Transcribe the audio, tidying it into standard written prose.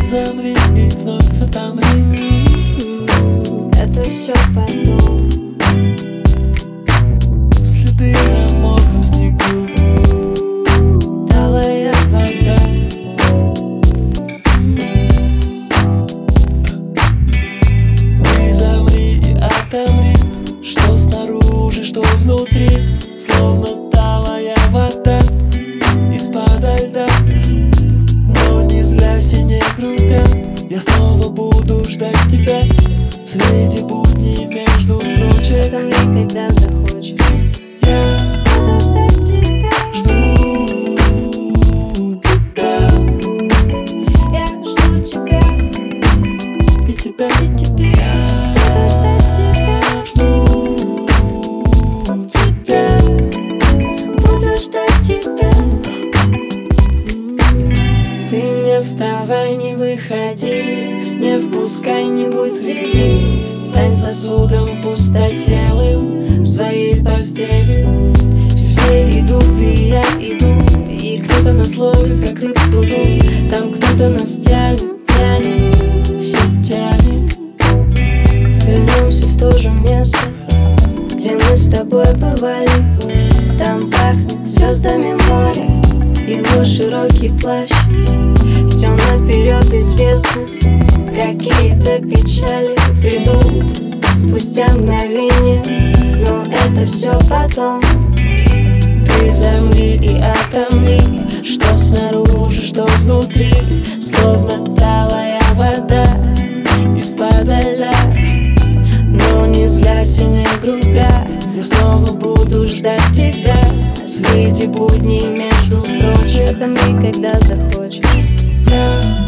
Замри и вновь отомри. Это все потом. Следы на мокром снегу, талая вода. Ты замри и отомри, что снаружи, что внутри, словно талая вода из-подо льда. Но не злясь и не грубя, я снова буду ждать тебя среди будней между строчек. Замри, когда захочешь. Я Буду ждать тебя. жду тебя Я жду тебя. и тебя. И тебя. Я жду тебя. Буду ждать тебя. Ты не вставай, не выходи, не впускай, не будь среди. Стань сосудом пустотелым в своей постели. Все идут, и я иду, и кто-то нас ловит, как рыб в пруду. Там кто-то нас тянет, тянет сетями. Вернемся в то же место, где мы с тобой бывали. Там пахнет звездами море, его широкий плащ. Все наперед известно, какие-то печали придут спустя мгновение, но это все потом. Ты замри и отомри, что снаружи, что внутри, словно талая вода из-подо льда. Но не злясь и не грубя, я снова буду ждать тебя среди будней между строчек. Замри, когда захочешь. Я